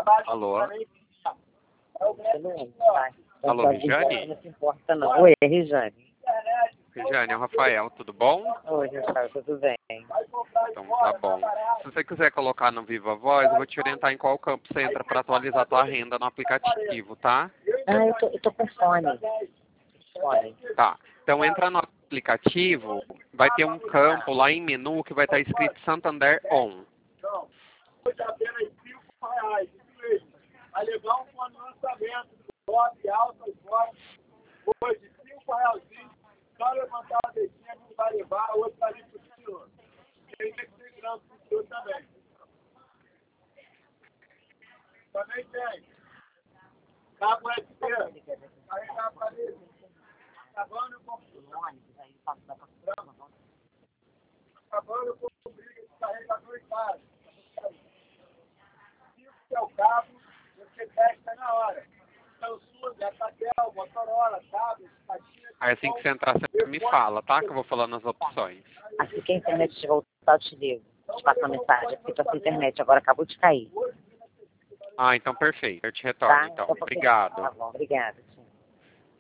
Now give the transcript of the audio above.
Alô? Alô, Alô, Regiane? Não se importa, não. Oi, é Regiane. Regiane, é o Rafael, tudo bom? Oi, Rafael, tudo bem? Então tá bom. Se você quiser colocar no Viva Voz, eu vou te orientar em qual campo você entra para atualizar a tua renda no aplicativo, tá? Ah, eu tô com fone. Fone. Tá. Então entra no aplicativo, vai ter um campo lá em menu que vai estar escrito Santander On. Hoje apenas R$5. Vai levar um fone no lançamento, top, alta, fora. Hoje, R$5. Só levantar a dedinha, não vai levar, a outra ali por cima. Tem que ter grão pro seu também. Também tem. Cabo USB. Carregar a parede. Acabando com acabando com o briga de carregador e cara. Se é o cabo, você testa na hora. Samsung, Alcatel, Motorola, tablet, Caixinha. Aí assim que você entrar, você me fala, tá? Que eu vou falando as opções. Assim que a internet voltar, eu te ligo. Te passo uma mensagem. Porque tô sem internet, agora acabou de cair. Ah, então perfeito. Eu te retorno, Tá? então. Tá Obrigado. bom, obrigada.